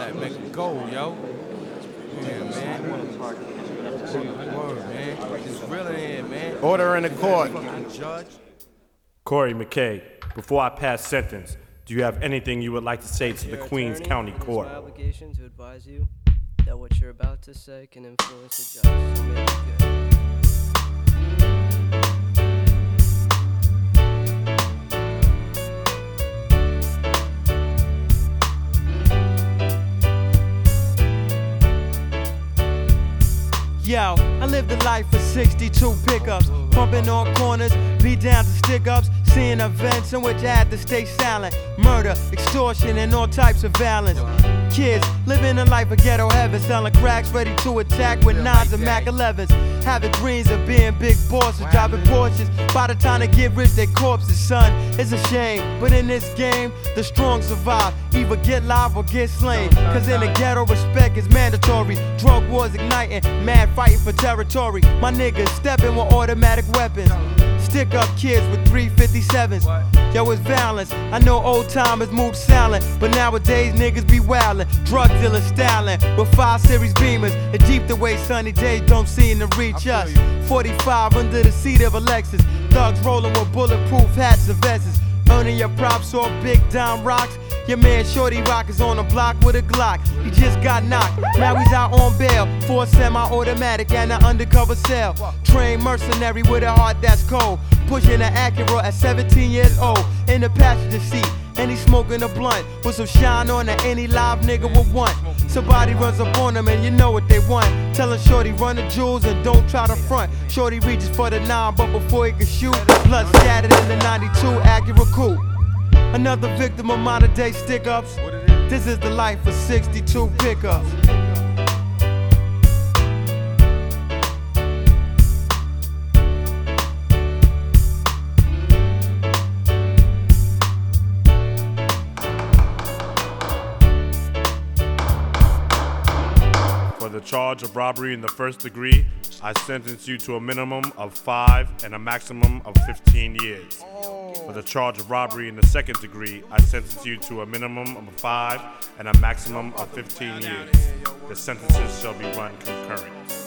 like make it go, yo. Yeah, man. Word, man. It's real in here, man. Order in the court. Fucking judge. Corey McKay, before I pass sentence, do you have anything you would like to say to the Queens County Court? It's my obligation to advise you that what you're about to say can influence the judge, so make it good. Yo, I lived a life of 62 pickups, bumping on corners, beat down to stick-ups, seeing events in which I had to stay silent. Murder, extortion, and all types of violence. Kids living a life of ghetto heaven, selling cracks, ready to attack with 9s and Mac 11s. Having dreams of being big bosses, driving Porsches. By the time they get rich, they corpses, son. It's a shame, but in this game, the strong survive. Either get live or get slain. Cause in the ghetto, respect is mandatory. Drug wars igniting, mad fighting for territory. My niggas stepping with automatic weapons. Stick up kids with 357s. Yo, it's violence. I know old timers moved silent, but nowadays niggas be wildin'. Drug dealers styling with 5 Series Beamers. And deep the way sunny days don't seem to reach us. 45 under the seat of a Lexus. Thugs rolling with bulletproof hats and vests. Earning your props off big dime rocks. Your man Shorty Rock is on the block with a Glock. He just got knocked, now he's out on bail for a semi-automatic and an undercover cell. Trained mercenary with a heart that's cold. Pushing an Acura at 17 years old. In the passenger seat, and he's smoking a blunt with some shine on that any live nigga would want. Somebody runs up on him and you know what they want. Tellin' Shorty run the jewels and don't try to front. Shorty reaches for the 9, but before he can shoot, blood scattered in the 92 Acura coupe. Another victim of modern day stick-ups. This is the life of 62 pickups. For the charge of robbery in the first degree, I sentence you to a minimum of 5 and a maximum of 15 years. For the charge of robbery in the second degree, I sentence you to a minimum of 5 and a maximum of 15 years. The sentences shall be run concurrent.